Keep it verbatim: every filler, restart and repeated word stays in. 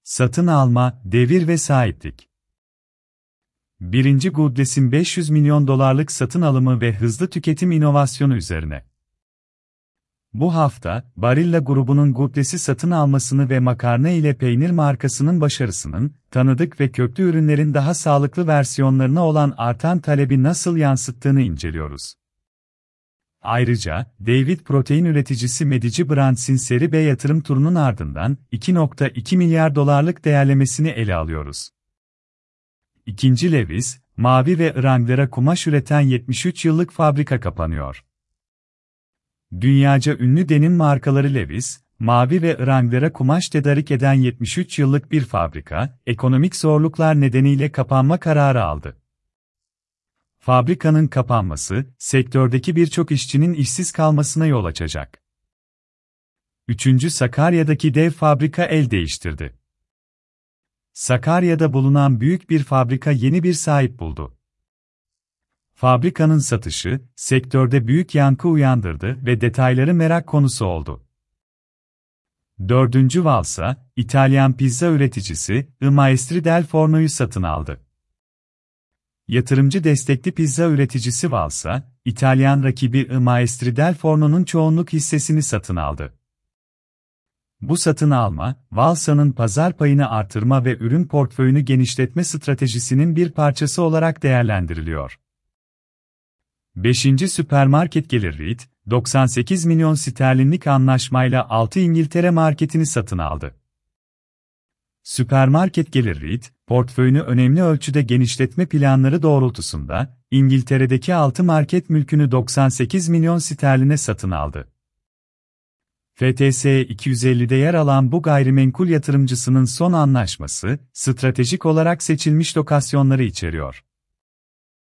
Satın alma, devir ve sahiplik. Birinci Goodless'in beş yüz milyon dolarlık satın alımı ve hızlı tüketim inovasyonu üzerine. Bu hafta, Barilla grubunun Goodless'i satın almasını ve makarna ile peynir markasının başarısının, tanıdık ve köklü ürünlerin daha sağlıklı versiyonlarına olan artan talebi nasıl yansıttığını inceliyoruz. Ayrıca, David protein üreticisi Medici Brands'in Seri B yatırım turunun ardından iki nokta iki milyar dolarlık değerlemesini ele alıyoruz. İkinci Levi's, mavi ve Wrangler'a kumaş üreten yetmiş üç yıllık fabrika kapanıyor. Dünyaca ünlü denim markaları Levi's, mavi ve Wrangler'a kumaş tedarik eden yetmiş üç yıllık bir fabrika, ekonomik zorluklar nedeniyle kapanma kararı aldı. Fabrikanın kapanması, sektördeki birçok işçinin işsiz kalmasına yol açacak. Üçüncü Sakarya'daki dev fabrika el değiştirdi. Sakarya'da bulunan büyük bir fabrika yeni bir sahip buldu. Fabrikanın satışı, sektörde büyük yankı uyandırdı ve detayları merak konusu oldu. Dördüncü Valsa, İtalyan pizza üreticisi, I Maestri del Forno'yu satın aldı. Yatırımcı destekli pizza üreticisi Valsa, İtalyan rakibi I Maestri del Forno'nun çoğunluk hissesini satın aldı. Bu satın alma, Valsa'nın pazar payını artırma ve ürün portföyünü genişletme stratejisinin bir parçası olarak değerlendiriliyor. beşinci Süpermarket Gelir REIT, doksan sekiz milyon sterlinlik anlaşmayla altı İngiltere marketini satın aldı. Süpermarket Gelir REIT, portföyünü önemli ölçüde genişletme planları doğrultusunda, İngiltere'deki altı market mülkünü doksan sekiz milyon sterline satın aldı. F T S E iki yüz elli'de yer alan bu gayrimenkul yatırımcısının son anlaşması, stratejik olarak seçilmiş lokasyonları içeriyor.